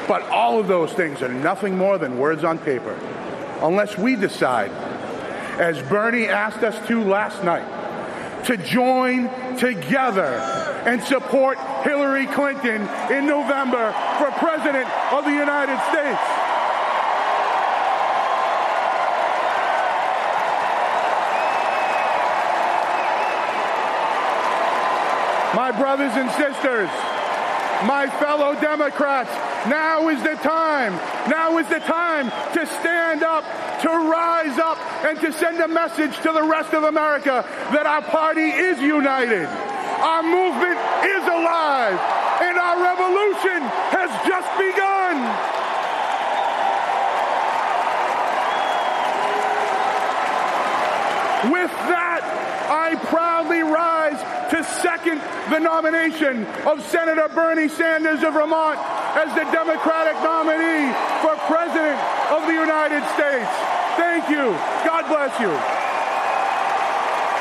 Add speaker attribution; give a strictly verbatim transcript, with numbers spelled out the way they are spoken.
Speaker 1: But all of those things are nothing more than words on paper, unless we decide, as Bernie asked us to last night, to join together and support Hillary Clinton in November for President of the United States. My brothers and sisters, my fellow Democrats, now is the time, now is the time to stand up, to rise up, and to send a message to the rest of America that our party is united, our movement is alive, and our revolution has just begun. With that, I proudly rise to second the nomination of Senator Bernie Sanders of Vermont as the Democratic nominee for President of the United States. Thank you. God bless you.